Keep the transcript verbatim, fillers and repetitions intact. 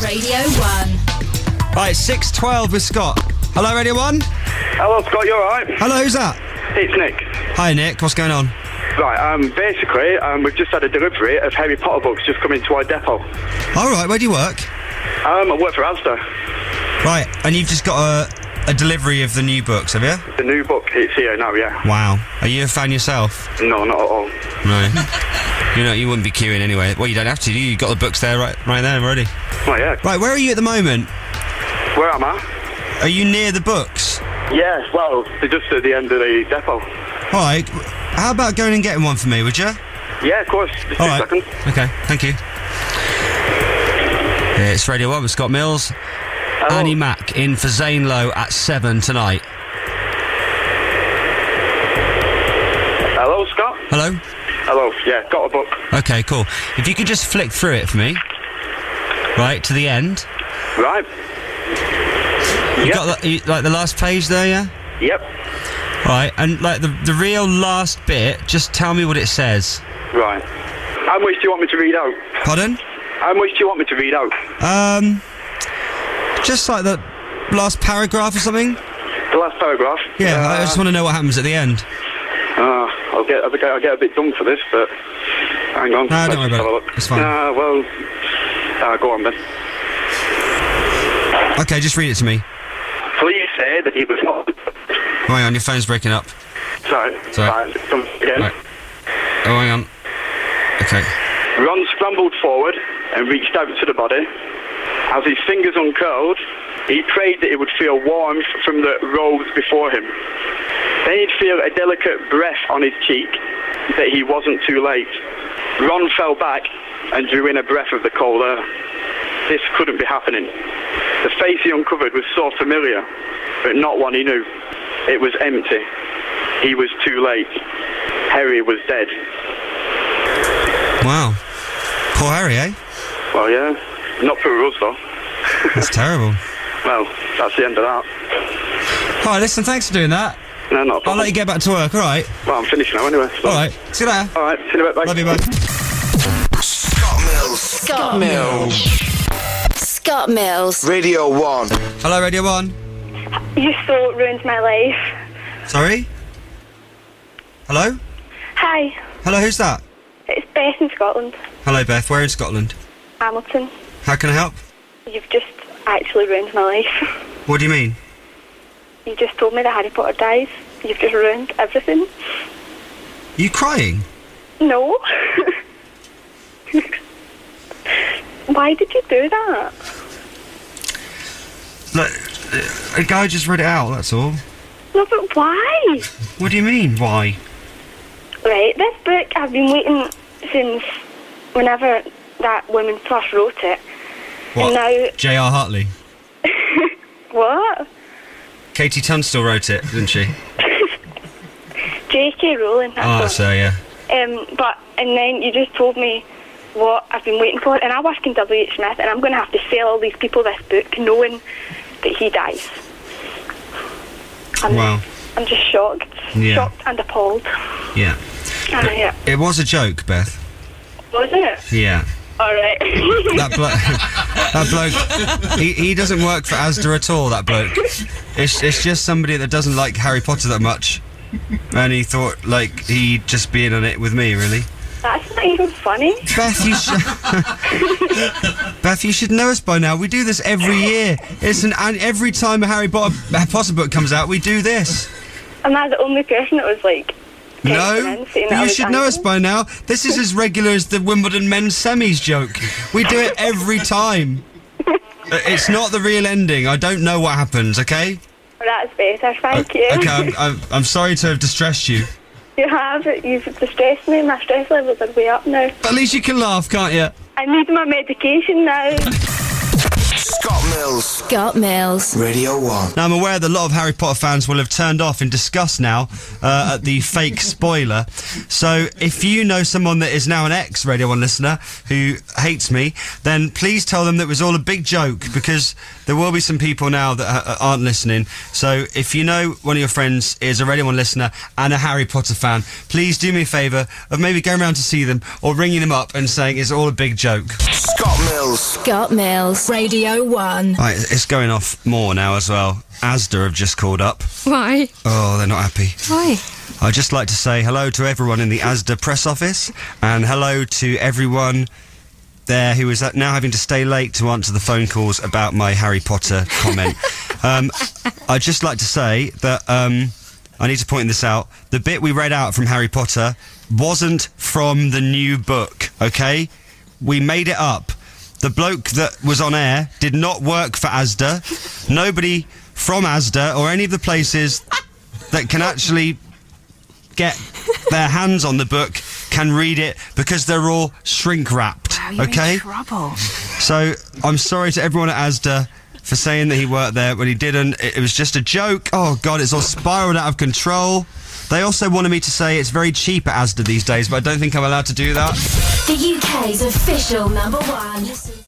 Radio one. Right, six twelve with Scott. Hello, Radio one. Hello, Scott, you alright? Hello, who's that? It's Nick. Hi, Nick. What's going on? Right, um, basically, um, we've just had a delivery of Harry Potter books just come into our depot. All right, where do you work? Um, I work for Asda. Right, and you've just got a, a delivery of the new books, have you? The new book, it's here now, yeah. Wow. Are you a fan yourself? No, not at all. No. You know, you wouldn't be queuing anyway. Well, you don't have to, do you? You've got the books there right, right there already. Well, yeah. Right, where are you at the moment? Where am I? Are you near the books? Yeah, well, they're just at the end of the depot. All right. How about going and getting one for me, would you? Yeah, of course. Just two All right. seconds. Okay, thank you. It's Radio one with Scott Mills. Hello. Annie Mac in for Zane Lowe at seven tonight. Hello, Scott? Hello? Hello, yeah, got a book. Okay, cool. If you could just flick through it for me. Right, to the end. Right. You Yep. got the, you, like the last page there, yeah? Yep. Right, and like the, the real last bit, just tell me what it says. Right. How much do you want me to read out? Pardon? How much do you want me to read out? Um, just like the last paragraph or something? The last paragraph? Yeah, uh, I just want to know what happens at the end. Uh, I'll get, I'll get I'll get a bit dumb for this, but hang on. No, don't Let's worry have a about look. it. It's fine. Uh, well, uh, go on then. Okay, just read it to me. Please say that he was not... Oh, hang on, your phone's breaking up. Sorry. Sorry. Right, come again. Right. Oh, hang on. Okay. Ron scrambled forward and reached out to the body. As his fingers uncurled, he prayed that it would feel warmth from the rose before him. Then he'd feel a delicate breath on his cheek, that he wasn't too late. Ron fell back and drew in a breath of the cold air. This couldn't be happening. The face he uncovered was so familiar, but not one he knew. It was empty. He was too late. Harry was dead. Wow. Poor Harry, eh? Well, yeah. Not for us, though. That's terrible. Well, that's the end of that. All right, listen, thanks for doing that. No, not a I'll problem. let you get back to work, all right? Well, I'm finished now anyway. So. All right. See you later. All right, see you in a bit, bye. Love you, bye. Scott Mills. Scott Mills. Scott Mills. Radio one. Hello, Radio one. You so ruined my life. Sorry? Hello? Hi, Hello, who's that? it's Beth in Scotland. Hello, Beth. Where in Scotland? Hamilton. How can I help? You've just actually ruined my life. What do you mean? You just told me that Harry Potter dies. You've just ruined everything. You crying? No. Why did you do that? Look, a guy just read it out, that's all. No, but why? What do you mean, why? Right, this book I've been waiting since whenever that woman first wrote it. What? And now... J R Hartley? What? Katie Tunstall wrote it, didn't she? J K Rowling, that's Oh, all. that's her, yeah. Um, but, and then you just told me what I've been waiting for, and I work in W H Smith, and I'm going to have to sell all these people this book knowing that he dies. I'm, Wow. I'm just shocked. Yeah. Shocked and appalled. Yeah. Uh, yeah. It was a joke, Beth. Was it? Yeah. Alright. That, blo- that bloke, he, he doesn't work for Asda at all, that bloke. It's, it's just somebody that doesn't like Harry Potter that much. And he thought, like, he'd just be in on it with me, really. That's not even funny. Beth, you should... Beth, you should know us by now. We do this every year. It's an... And every time a Harry Potter, Harry Potter book comes out, we do this. Am I the only person that was like... No, texting in saying that I you was should know us angry? by now. This is as regular as the Wimbledon men's semis joke. We do it every time. Uh, It's not the real ending. I don't know what happens, okay? That's better, thank you. Okay, I'm, I'm, I'm sorry to have distressed you. You have, you've distressed me, my stress levels are way up now. But at least you can laugh, can't you? I need my medication now. Scott Mills. Scott Mills. Radio one. Now, I'm aware that a lot of Harry Potter fans will have turned off in disgust now uh, at the fake spoiler. So, if you know someone that is now an ex-Radio one listener who hates me, then please tell them that it was all a big joke, because there will be some people now that uh, aren't listening. So, if you know one of your friends is a Radio one listener and a Harry Potter fan, please do me a favour of maybe going around to see them or ringing them up and saying it's all a big joke. Scott Scott Mills. Scott Mills. Radio one. Right, it's going off more now as well. Asda have just called up. Why? Oh, they're not happy. Why? I'd just like to say hello to everyone in the Asda press office and hello to everyone there who is now having to stay late to answer the phone calls about my Harry Potter comment. um, I'd just like to say that um, I need to point this out. The bit we read out from Harry Potter wasn't from the new book, okay? We made it up. The bloke that was on air did not work for Asda. Nobody from Asda or any of the places that can actually get their hands on the book can read it because they're all shrink wrapped. Wow, you're okay? in trouble. So I'm sorry to everyone at Asda for saying that he worked there when he didn't. It, it was just a joke. Oh God, it's all spiraled out of control. They also wanted me to say it's very cheap at Asda these days, but I don't think I'm allowed to do that. The U K's official number one.